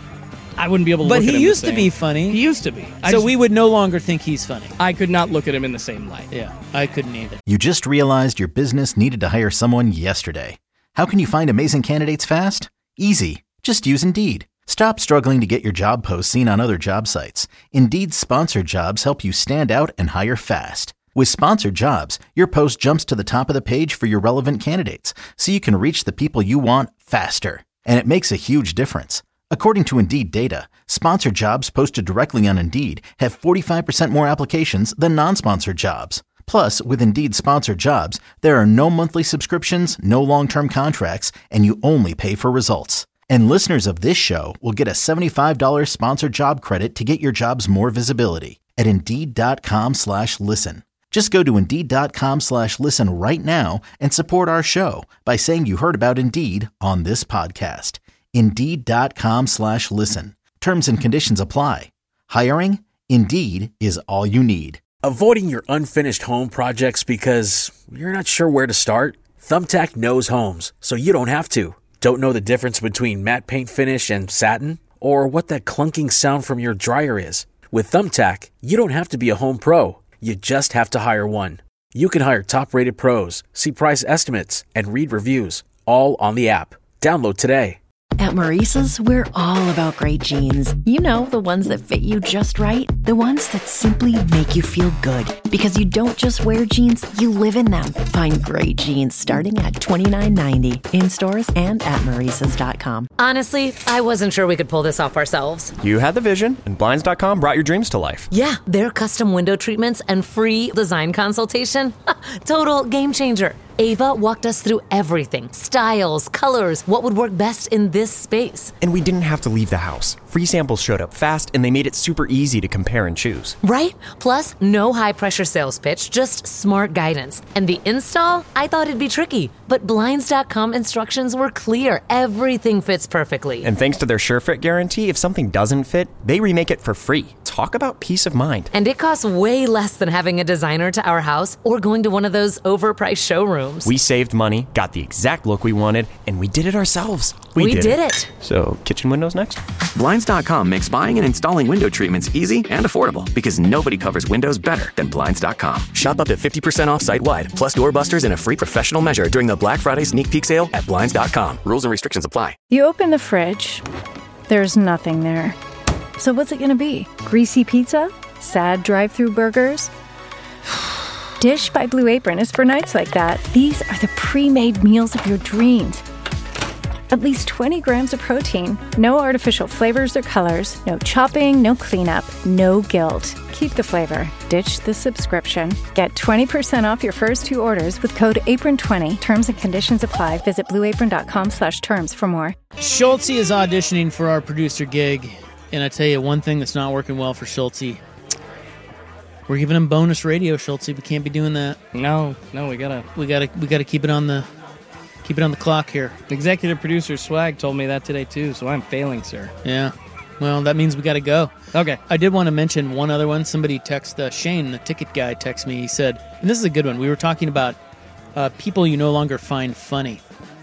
I wouldn't be able to But look at he him used the to same. be funny. He used to be. I so just- we would no longer think he's funny. I could not look at him in the same light. Yeah, I couldn't either. You just realized your business needed to hire someone yesterday. How can you find amazing candidates fast? Easy. Just use Indeed. Stop struggling to get your job posts seen on other job sites. Indeed's sponsored jobs help you stand out and hire fast. With sponsored jobs, your post jumps to the top of the page for your relevant candidates, so you can reach the people you want faster. And it makes a huge difference. According to Indeed data, sponsored jobs posted directly on Indeed have forty-five percent more applications than non-sponsored jobs. Plus, with Indeed sponsored jobs, there are no monthly subscriptions, no long-term contracts, and you only pay for results. And listeners of this show will get a seventy-five dollars sponsored job credit to get your jobs more visibility at Indeed.com slash listen. Just go to Indeed.com slash listen right now and support our show by saying you heard about Indeed on this podcast. Indeed.com slash listen. Terms and conditions apply. Hiring? Indeed is all you need. Avoiding your unfinished home projects because you're not sure where to start? Thumbtack knows homes, so you don't have to. Don't know the difference between matte paint finish and satin? Or what that clunking sound from your dryer is? With Thumbtack, you don't have to be a home pro. You just have to hire one. You can hire top-rated pros, see price estimates, and read reviews, all on the app. Download today. At Maurice's, we're all about great jeans. You know, the ones that fit you just right. The ones that simply make you feel good. Because you don't just wear jeans, you live in them. Find great jeans starting at twenty-nine ninety in stores and at Maurices dot com. Honestly, I wasn't sure we could pull this off ourselves. You had the vision, and Blinds dot com brought your dreams to life. Yeah, their custom window treatments and free design consultation. Total game changer. Ava walked us through everything. Styles, colors, what would work best in this space. And we didn't have to leave the house. Free samples showed up fast, and they made it super easy to compare and choose. Right? Plus, no high-pressure sales pitch, just smart guidance. And the install? I thought it'd be tricky. But Blinds dot com instructions were clear. Everything fits perfectly. And thanks to their SureFit guarantee, if something doesn't fit, they remake it for free. Talk about peace of mind. And it costs way less than having a designer to our house or going to one of those overpriced showrooms. We saved money, got the exact look we wanted, and we did it ourselves. We, we did, did it. it. So, kitchen windows next? Blinds dot com makes buying and installing window treatments easy and affordable because nobody covers windows better than Blinds dot com. Shop up to fifty percent off site-wide, plus doorbusters and a free professional measure during the Black Friday sneak peek sale at Blinds dot com. Rules and restrictions apply. You open the fridge, there's nothing there. So what's it going to be? Greasy pizza? Sad drive-through burgers? Dish by Blue Apron is for nights like that. These are the pre-made meals of your dreams. At least twenty grams of protein, no artificial flavors or colors, no chopping, no cleanup, no guilt. Keep the flavor. Ditch the subscription. Get twenty percent off your first two orders with code apron twenty. Terms and conditions apply. Visit blue apron dot com slash terms for more. Schultze is auditioning for our producer gig, and I tell you one thing that's not working well for Schultze. We're giving him bonus radio, Schultze. We can't be doing that. No, no, we gotta, we gotta, we gotta keep it on the, keep it on the clock here. Executive producer Swag told me that today too, so I'm failing, sir. Yeah, well, that means we gotta go. Okay. I did want to mention one other one. Somebody texted uh, Shane, the ticket guy, text me. He said, and this is a good one. We were talking about uh, people you no longer find funny,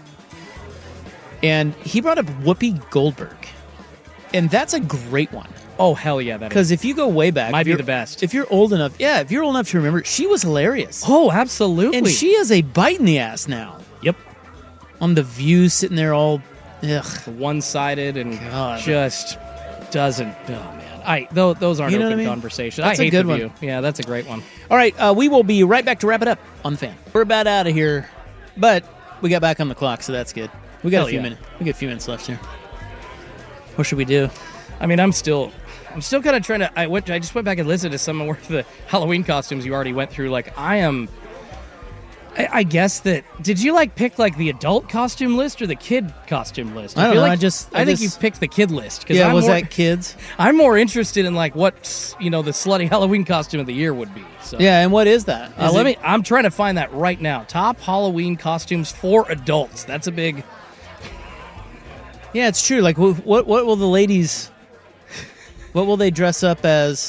and he brought up Whoopi Goldberg, and that's a great one. Oh, hell yeah, that is. Because if you go way back... Might be you're- the best. If you're old enough... Yeah, if you're old enough to remember, she was hilarious. Oh, absolutely. And she has a bite in the ass now. Yep. On The View, sitting there all... Ugh. One-sided and God. just doesn't... Oh, man. I, those, those aren't You know open what I mean? conversations. That's I a hate good The one. View. Yeah, that's a great one. All right, uh, we will be right back to wrap it up on The Fan. We're about out of here, but we got back on the clock, so that's good. We got Hell a few yeah. minutes. We got a few minutes left here. What should we do? I mean, I'm still... I'm still kind of trying to. I went. I just went back and listened to some of the Halloween costumes you already went through. Like I am. I, I guess that. Did you like pick like the adult costume list or the kid costume list? I don't feel know. Like, I just. I, I think just, you picked the kid list. Yeah, I'm was more, that kids? I'm more interested in like what you know the slutty Halloween costume of the year would be. So. Yeah, and what is that? Is Uh, let it- me. I'm trying to find that right now. Top Halloween costumes for adults. That's a big. Yeah, it's true. Like, wh- what what will the ladies? What will they dress up as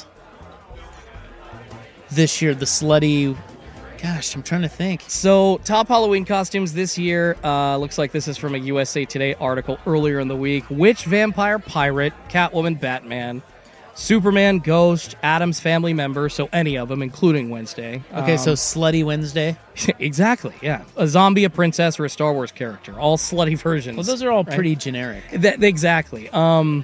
this year? The slutty. Gosh, I'm trying to think. So, top Halloween costumes this year. Uh, looks like this is from a U S A Today article earlier in the week. Witch, vampire, pirate, Catwoman, Batman, Superman, Ghost, Addams Family member. So any of them, including Wednesday. Okay, Um, so Slutty Wednesday. exactly. Yeah, a zombie, a princess, or a Star Wars character. All slutty versions. Well, those are all right? pretty generic. That, exactly. Um,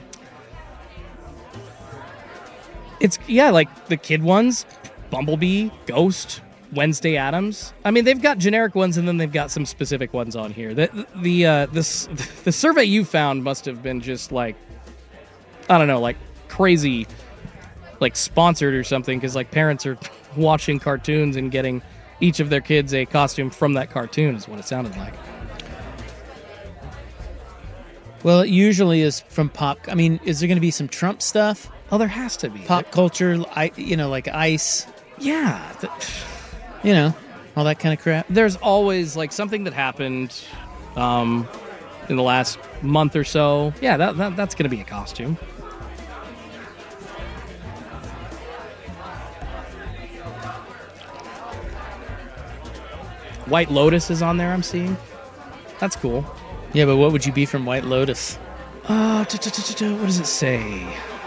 it's yeah, like the kid ones: Bumblebee, Ghost, Wednesday Addams. I mean, they've got generic ones, and then they've got some specific ones on here. The the uh, this the survey you found must have been just like, I don't know, like crazy, like sponsored or something, because like parents are watching cartoons and getting each of their kids a costume from that cartoon is what it sounded like. Well, it usually is from pop. I mean, is there going to be some Trump stuff? Oh, there has to be. Pop culture, I, you know, like Ice. Yeah. The, you know, all that kind of crap. There's always like something that happened um, in the last month or so. Yeah, that, that that's going to be a costume. White Lotus is on there, I'm seeing. That's cool. Yeah, but what would you be from White Lotus? Uh, what does it say?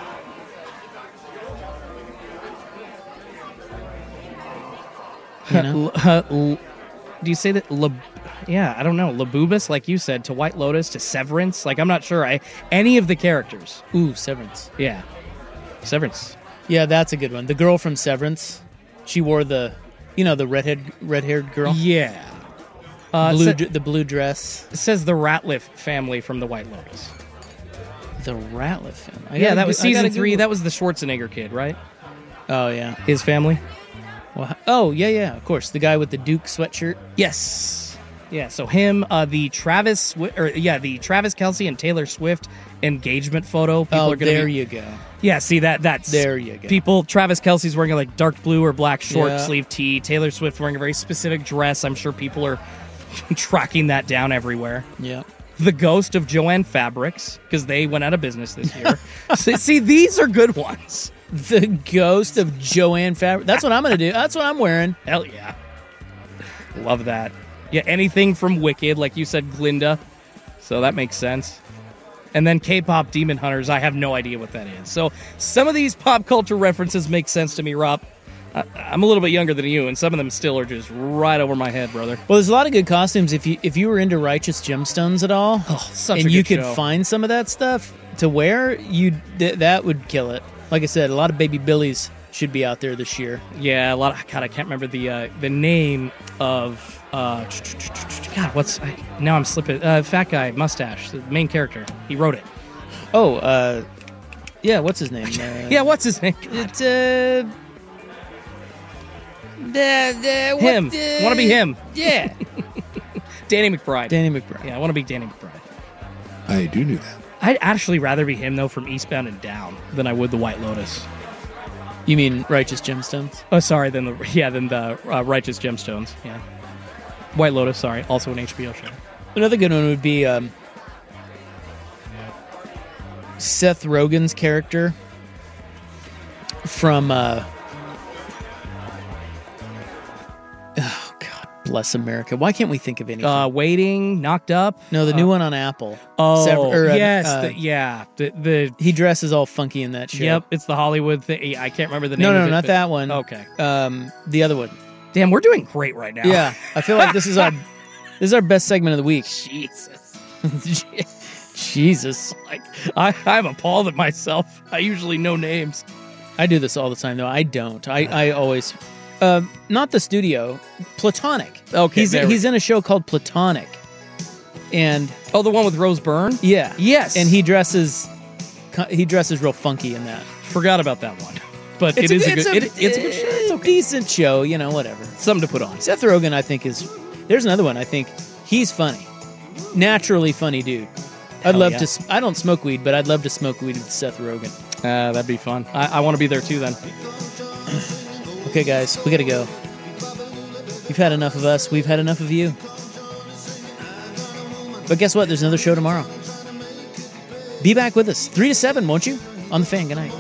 You know? uh, l- do you say that? La- yeah, I don't know. Labubus, like you said, to White Lotus, to Severance. Like, I'm not sure. I any of the characters. Ooh, Severance. Yeah. Severance. Yeah, that's a good one. The girl from Severance. She wore the, you know, the redhead, red-haired girl. Yeah. Uh, blue, sa- d- the blue dress. It says the Ratliff family from the White Lotus. The Ratliff family. I yeah, gotta that go- was I season gotta three. Google- That was the Schwarzenegger kid, right? Oh, yeah. His family? Well, oh, yeah, yeah, of course. The guy with the Duke sweatshirt. Yes. Yeah, so him, uh, the Travis, Swi- or yeah, the Travis Kelce and Taylor Swift engagement photo. People Oh, are gonna there be, you go. Yeah, see that that's There you go. People, Travis Kelce's wearing a like dark blue or black short Yeah. sleeve tee. Taylor Swift wearing a very specific dress. I'm sure people are tracking that down everywhere. Yeah. The Ghost of Joanne Fabrics, because they went out of business this year. So, see, these are good ones. The Ghost of Joanne Fabric. That's what I'm going to do. That's what I'm wearing. Hell yeah. Love that. Yeah, anything from Wicked, like you said, Glinda. So that makes sense. And then K-pop Demon Hunters, I have no idea what that is. So some of these pop culture references make sense to me, Rob. I, I'm a little bit younger than you, and some of them still are just right over my head, brother. Well, there's a lot of good costumes. If you if you were into Righteous Gemstones at all, oh, such and a you good could show. find some of that stuff to wear, you th- that would kill it. Like I said, a lot of Baby Billies should be out there this year. Yeah, a lot of, God, I can't remember the uh, the name of, uh, God, what's, I, now I'm slipping, uh, fat guy, mustache, the main character. He wrote it. Oh, uh, yeah, what's his name? Uh, Yeah, what's his name? It's, uh... The, the, Him. the- Want to be him. Yeah. Danny McBride. Danny McBride. Yeah, I want to be Danny McBride. I do know that. I'd actually rather be him, though, from Eastbound and Down than I would the White Lotus. You mean Righteous Gemstones? Oh, sorry, than the, yeah, than the uh, Righteous Gemstones, yeah. White Lotus, sorry, also an H B O show. Another good one would be um, Seth Rogen's character from... Uh, oh, God, bless America. Why can't we think of anything? Uh, Waiting, Knocked Up. no, the new uh, one on Apple. Oh, Sever- or, uh, yes, uh, the, yeah. The, the he dresses all funky in that show. Yep, it's the Hollywood thing. I can't remember the name No, of no, it. not but- that one. Okay. Um, the other one. Damn, we're doing great right now. Yeah, I feel like this is our this is our best segment of the week. Jesus. Jesus. Like, I, I'm appalled at myself. I usually know names. I do this all the time, though. I don't. I, I always... Um, not the studio. Platonic. Okay, He's, there we he's in a show called Platonic. And... Oh, the one with Rose Byrne? Yeah. Yes. And he dresses... He dresses real funky in that. Forgot about that one. But It's it is a, a, it's good. a, it, it's a good show. it's a decent show, you know, whatever. Something to put on. Seth Rogen, I think, is... There's another one. I think he's funny. Naturally funny dude. I'd Hell love yeah. to... s- I don't smoke weed, but I'd love to smoke weed with Seth Rogen. Uh, that'd be fun. I, I want to be there too then. Okay, guys, we gotta go. You've had enough of us. We've had enough of you. But guess what? There's another show tomorrow. Be back with us. three to seven, won't you? On The Fan. Good night.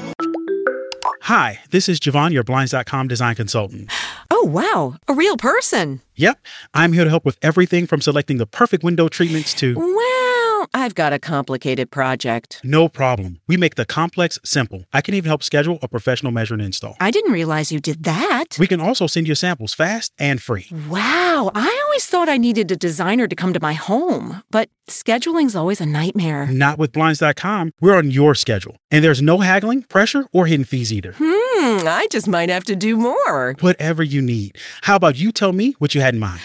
Hi, this is Javon, your Blinds dot com design consultant. Oh, wow. A real person. Yep, I'm here to help with everything from selecting the perfect window treatments to... Well, I've got a complicated project. No problem. We make the complex simple. I can even help schedule a professional measure and install. I didn't realize you did that. We can also send you samples fast and free. Wow. I always thought I needed a designer to come to my home, but scheduling's always a nightmare. Not with Blinds dot com. We're on your schedule. And there's no haggling, pressure, or hidden fees either. Hmm, I just might have to do more. Whatever you need. How about you tell me what you had in mind?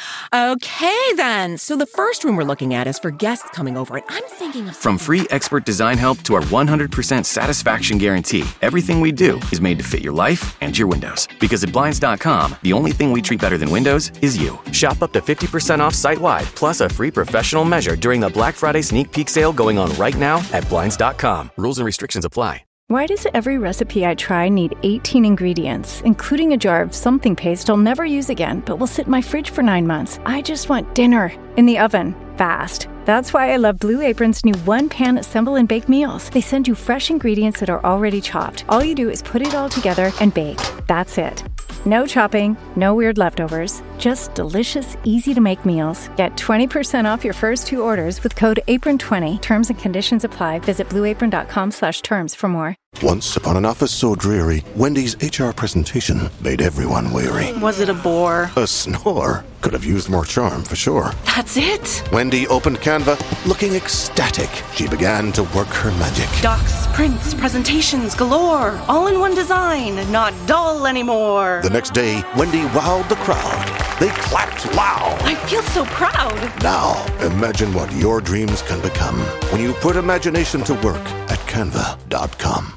Okay, then. So the first room we're looking at is for guests coming over, and I'm thinking of... From free expert design help to our one hundred percent satisfaction guarantee, everything we do is made to fit your life and your windows. Because at Blinds dot com, the only thing we treat better than windows is you. Shop up to fifty percent off site-wide, plus a free professional measure during the Black Friday sneak peek sale going on right now at Blinds dot com. Rules and restrictions apply. Why does every recipe I try need eighteen ingredients, including a jar of something paste I'll never use again, but will sit in my fridge for nine months? I just want dinner in the oven, fast. That's why I love Blue Apron's new one-pan assemble and bake meals. They send you fresh ingredients that are already chopped. All you do is put it all together and bake. That's it. No chopping, no weird leftovers, just delicious, easy-to-make meals. Get twenty percent off your first two orders with code apron twenty. Terms and conditions apply. Visit blue apron dot com slash terms for more. Once upon an office so dreary, Wendy's H R presentation made everyone weary. Was it a bore? A snore could have used more charm for sure. That's it? Wendy opened Canva, looking ecstatic. She began to work her magic. Docs, prints, presentations galore. All in one design, not dull anymore. The next day, Wendy wowed the crowd. They clapped loud. I feel so proud. Now, imagine what your dreams can become when you put imagination to work at canva dot com.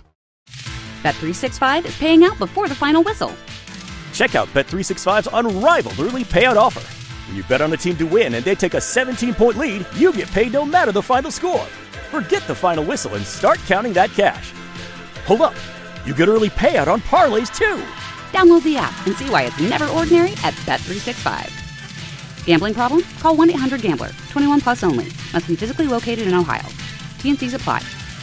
Bet three sixty-five is paying out before the final whistle. Check out Bet three sixty-five's unrivaled early payout offer. When you bet on a team to win and they take a seventeen-point lead, you get paid no matter the final score. Forget the final whistle and start counting that cash. Hold up, you get early payout on parlays too. Download the app and see why it's never ordinary at Bet three sixty-five. Gambling problem? Call one eight hundred gambler. twenty-one plus only. Must be physically located in Ohio. T N Cs apply.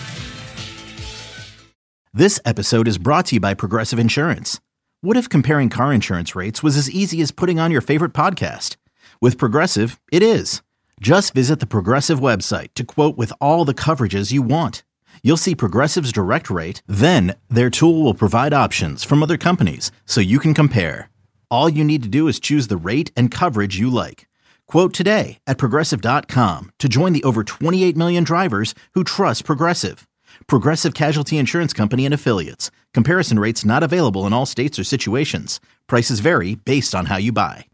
This episode is brought to you by Progressive Insurance. What if comparing car insurance rates was as easy as putting on your favorite podcast? With Progressive, it is. Just visit the Progressive website to quote with all the coverages you want. You'll see Progressive's direct rate, then their tool will provide options from other companies so you can compare. All you need to do is choose the rate and coverage you like. Quote today at progressive dot com to join the over twenty-eight million drivers who trust Progressive. Progressive Casualty Insurance Company and Affiliates. Comparison rates not available in all states or situations. Prices vary based on how you buy.